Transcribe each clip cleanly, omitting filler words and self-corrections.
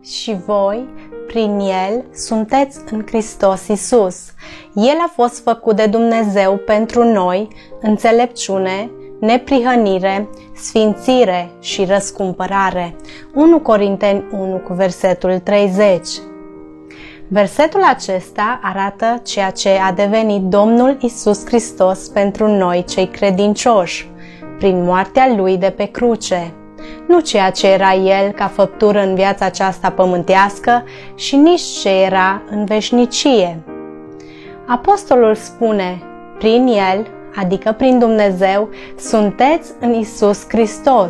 și voi, prin El, sunteți în Hristos Iisus. El a fost făcut de Dumnezeu pentru noi înțelepciune, neprihănire, sfințire și răscumpărare. 1 Corinteni 1 cu versetul 30. Versetul acesta arată ceea ce a devenit Domnul Iisus Hristos pentru noi cei credincioși, prin moartea Lui de pe cruce. Nu ceea ce era El ca făptură în viața aceasta pământească și nici ce era în veșnicie. Apostolul spune, prin El, adică prin Dumnezeu, sunteți în Iisus Hristos.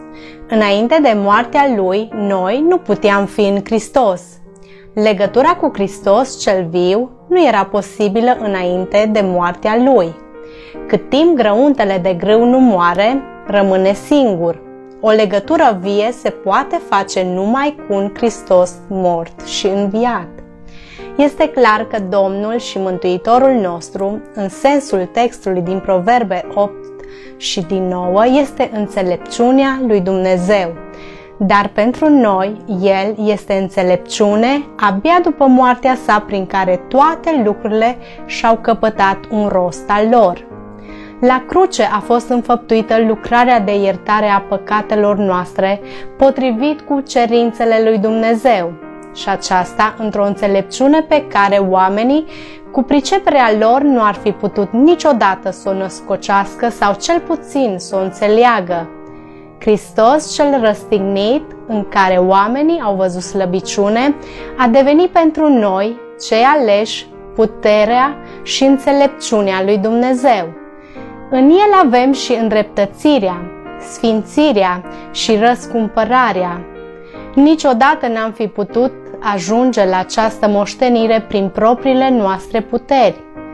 Înainte de moartea Lui, noi nu puteam fi în Hristos. Legătura cu Hristos cel viu nu era posibilă înainte de moartea Lui. Cât timp grăuntele de grâu nu moare, rămâne singur. O legătură vie se poate face numai cu un Hristos mort și înviat. Este clar că Domnul și Mântuitorul nostru, în sensul textului din Proverbe 8 și din 9, este înțelepciunea lui Dumnezeu. Dar pentru noi, El este înțelepciune abia după moartea sa, prin care toate lucrurile și-au căpătat un rost al lor. La cruce a fost înfăptuită lucrarea de iertare a păcatelor noastre, potrivit cu cerințele lui Dumnezeu, și aceasta într-o înțelepciune pe care oamenii, cu priceperea lor, nu ar fi putut niciodată să o născocească sau cel puțin să o înțeleagă. Hristos cel răstignit, în care oamenii au văzut slăbiciune, a devenit pentru noi, cei aleși, puterea și înțelepciunea lui Dumnezeu. În El avem și îndreptățirea, sfințirea și răscumpărarea. Niciodată n-am fi putut ajunge la această moștenire prin propriile noastre puteri.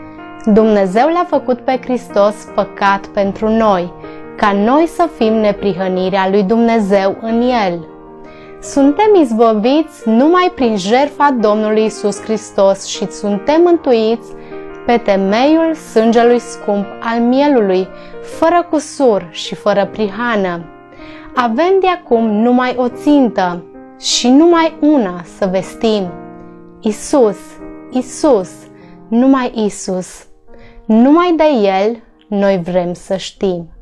Dumnezeu l-a făcut pe Hristos păcat pentru noi, ca noi să fim neprihănirea lui Dumnezeu în El. Suntem izbăviți numai prin jertfa Domnului Iisus Hristos și suntem mântuiți pe temeiul sângelui scump al mielului, fără cusur și fără prihană. Avem de acum numai o țintă și numai una să vestim. Iisus, Iisus, numai Iisus. Numai de El noi vrem să știm.